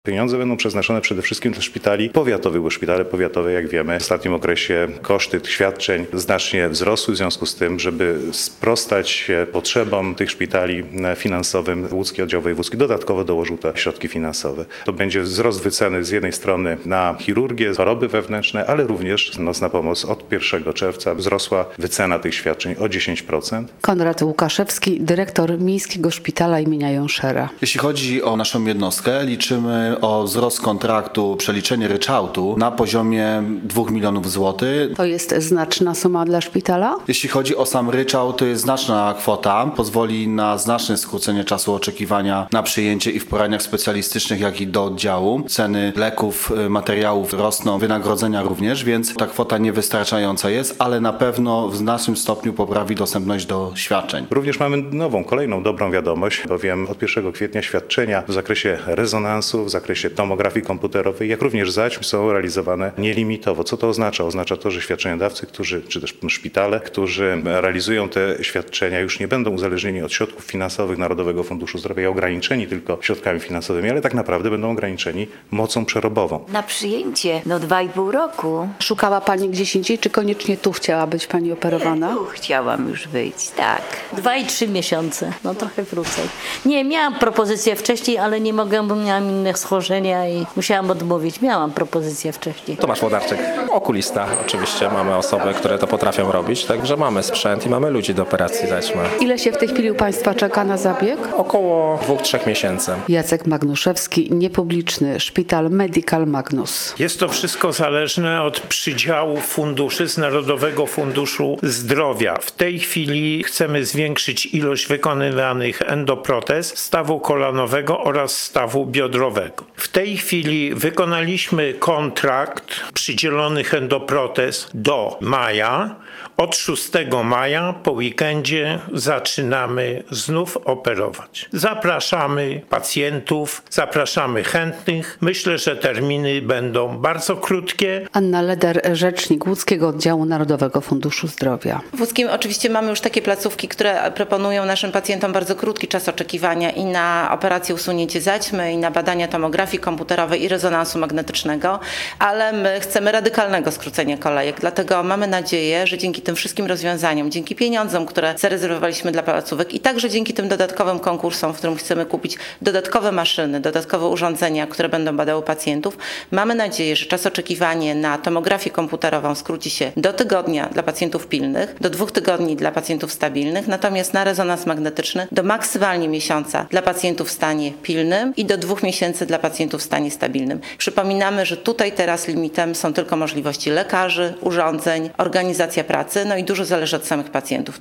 Pieniądze będą przeznaczone przede wszystkim dla szpitali powiatowych, bo szpitale powiatowe, jak wiemy, w ostatnim okresie koszty tych świadczeń znacznie wzrosły, w związku z tym, żeby sprostać potrzebom tych szpitali finansowym, Łódzki Oddział Wojewódzki dodatkowo dołożył te środki finansowe. To będzie wzrost wyceny z jednej strony na chirurgię, choroby wewnętrzne, ale również nocna pomoc. Od 1 czerwca wzrosła wycena tych świadczeń o 10%. Konrad Łukaszewski, dyrektor Miejskiego Szpitala imienia Jonszera. Jeśli chodzi o naszą jednostkę, liczymy o wzrost kontraktu, przeliczenie ryczałtu na poziomie 2 milionów złotych. To jest znaczna suma dla szpitala? Jeśli chodzi o sam ryczałt, to jest znaczna kwota. Pozwoli na znaczne skrócenie czasu oczekiwania na przyjęcie i w poradniach specjalistycznych, jak i do oddziału. Ceny leków, materiałów rosną, wynagrodzenia również, więc ta kwota niewystarczająca jest, ale na pewno w znacznym stopniu poprawi dostępność do świadczeń. Również mamy kolejną dobrą wiadomość, bowiem od 1 kwietnia świadczenia w zakresie rezonansu, w zakresie tomografii komputerowej, jak również zaćm są realizowane nielimitowo. Co to oznacza? Oznacza to, że świadczeniodawcy, czy też szpitale, którzy realizują te świadczenia, już nie będą uzależnieni od środków finansowych Narodowego Funduszu Zdrowia i ograniczeni tylko środkami finansowymi, ale tak naprawdę będą ograniczeni mocą przerobową. Na przyjęcie 2,5 roku. Szukała Pani gdzieś indziej, czy koniecznie tu chciała być Pani operowana? Tu chciałam już być, tak. 2 i 3 miesiące, no trochę krócej. Nie, miałam propozycję wcześniej, ale nie mogłam, bo miałam inne schorzenia i musiałam odmówić. Miałam propozycję wcześniej. Tomasz Włodarczyk, okulista. Oczywiście mamy osoby, które to potrafią robić, także mamy sprzęt i mamy ludzi do operacji zaćmy. Ile się w tej chwili u Państwa czeka na zabieg? Około 2-3 miesięcy. Jacek Magnuszewski, niepubliczny, Szpital Medical Magnus. Jest to wszystko zależne od przydziału funduszy z Narodowego Funduszu Zdrowia. W tej chwili chcemy zwiększyć ilość wykonywanych endoprotez stawu kolanowego oraz stawu biodrowego. W tej chwili wykonaliśmy kontrakt przydzielonych endoprotez do maja. Od 6 maja po weekendzie zaczynamy znów operować. Zapraszamy pacjentów, zapraszamy chętnych. Myślę, że terminy będą bardzo krótkie. Anna Leder, rzecznik Łódzkiego Oddziału Narodowego Funduszu Zdrowia. W Łódzkim oczywiście mamy już takie placówki, które proponują naszym pacjentom bardzo krótki czas oczekiwania i na operację usunięcie zaćmy, i na badania tomografii komputerowej i rezonansu magnetycznego, ale my chcemy radykalnego skrócenia kolejek, dlatego mamy nadzieję, że dzięki tym wszystkim rozwiązaniom, dzięki pieniądzom, które zarezerwowaliśmy dla placówek i także dzięki tym dodatkowym konkursom, w którym chcemy kupić dodatkowe maszyny, dodatkowe urządzenia, które będą badały pacjentów, mamy nadzieję, że czas oczekiwania na tomografię komputerową skróci się do tygodnia dla pacjentów pilnych, do 2 tygodni dla pacjentów stabilnych, natomiast na rezonans magnetyczny do maksymalnie miesiąca dla pacjentów w stanie pilnym i do 2 miesięcy dla pacjentów w stanie stabilnym. Przypominamy, że tutaj teraz limitem są tylko możliwości lekarzy, urządzeń, organizacja pracy, no i dużo zależy od samych pacjentów.